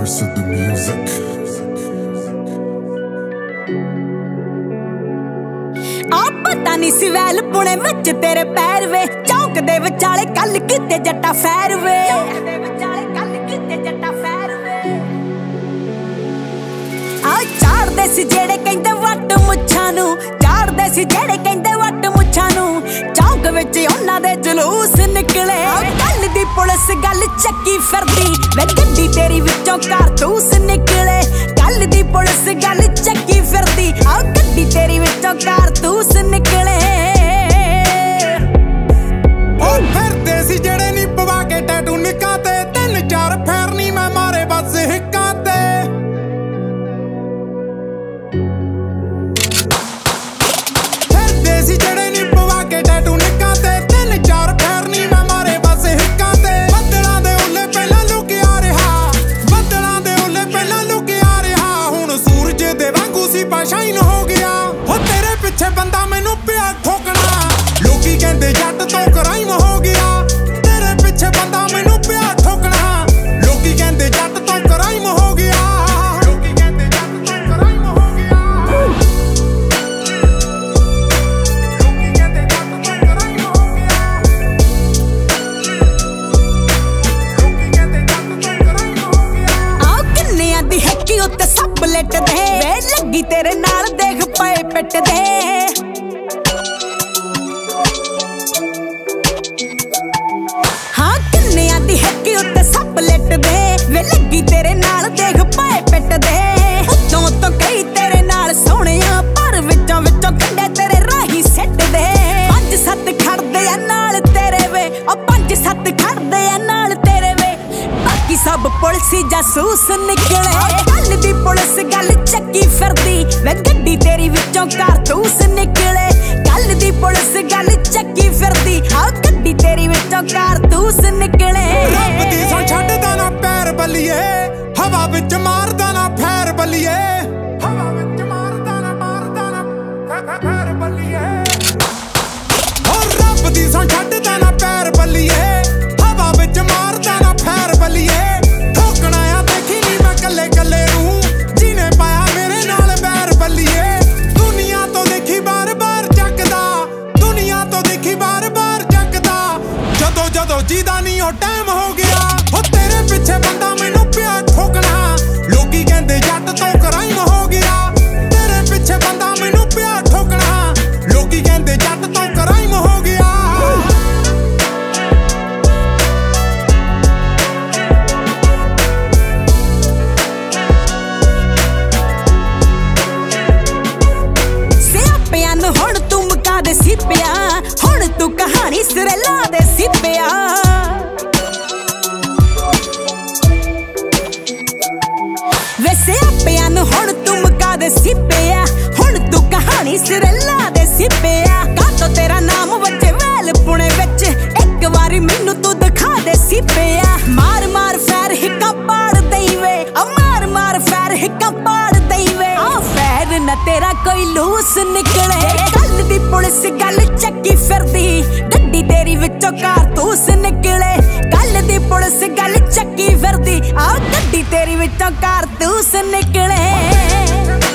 voice of the music. पता नहीं सी well Pune विच तेरे पैर वे चौक दे विचाले कल किते जट्टा फैर वे आ चाड़दे सी जेड़े कहंदे वट मुच्छां नू चाड़दे सी जेड़े कहंदे वट मुच्छां नू चौक विच उन्हां दे जलूस निकले कल दी पुलिस गल चक्की फिरदी वे गड्डी तेरी विचों कारतूस निकले कल दी पुलिस गल चक्की फिरदी आ गड्डी तेरी विचों कारतूस निकले ओ फिरदे सी जेड़े नी पवा के टैटू निक्कां ते तीन चार फेर नी मैं मारे बस हिक्कां ते फिरदे सी जेड़े नी पवा के टैटू निक्कां ते तीन चार फेर नी मैं मारे बस हिक्कां ते बदलां दे उल्ले पहला लुकिया रहा बदलां दे उल्ले पहला लुकिया रहा हुण सूरज दे वांगू सी पाशाइन हो गया हो तेरे पिछे बंदा मैनू पिया ठोकना लोकी कहंदे जट तो क्राइम हो गया तेरे पिछे बंदा मैनू पिया ठोकना लोकी कहंदे जट तो क्राइम हो गया लोकी कहंदे जट तो क्राइम हो गया लोकी कहंदे जट तो क्राइम हो गया लोकी कहंदे जट तो क्राइम हो गया आ किन्नियां दी हैकी उत्ते सब लट दे वे लगी तेरे नाल देख पए पिट दे वे लगी तेरे नाल देख पाए पिट दे उतों तो कई तेरे नाल सोहणिया पर विचों विचों कंडे तेरे राही सिट दे 5-7 खड़दे आ नाल तेरे वे ओ 5-7 खड़दे आ नाल तेरे वे बाकी सब पुलिसी जासूस निकले कल दी पुलिस गल चक्की फिरदी वे गड्डी तेरी विचों कारतूस निकले कल दी पुलिस गल चक्की फिरदी आ गड्डी तेरी विचों कारतूस निकले रब दी सौ छड्डदा ना पैर बलिए हवा विच मारदा ना फैर बलिए हवा विच मारदा ना फैर बलिए ओ रब दी सौ छड्डदा ना पैर बलिए हवा विच मारदा ना फैर बलिए ठोकना आ देखी नी मैं कल्ले कल्ले नूं जिने पाया मेरे नाल बैर बलिए दुनिया तो देखी बार बार चकदा दुनिया तो देखी बार बार चकदा जदों जदों जीदा नहीं ओ टाइम हो गया हो तेरे पिछे बंदा मैनू पिया ठोकना लोकी कहंदे जट तो क्राइम हो गया तेरे पिछे बंदा मैनू पिया ठोकना लोकी कहंदे जट तो क्राइम हो गया सियापियां नूं हुण तू मुका दे सिपिया हुण तू कहानी सिरे ला दे सिपिया वे सियापियां नूं हुण तू मुका दे सिपिया हुण तू कहानी सिरे ला दे सिपिया कातों तेरा नाम वजे वैल पुणे विच एक वारी मैनू तू दिखा दे सिपिया मार मार फैर हिक्का पाड़ दई वे ओ मार मार फैर हिक्का पाड़ दई वे आ फैर न तेरा कोई लूस निकले कल दी पुलिस गल चक्की फिरदी गड्डी तेरी विचों कारतूस निकले कल दी पुलिस गल चक्की फिरदी आ गड्डी तेरी विचों कारतूस निकले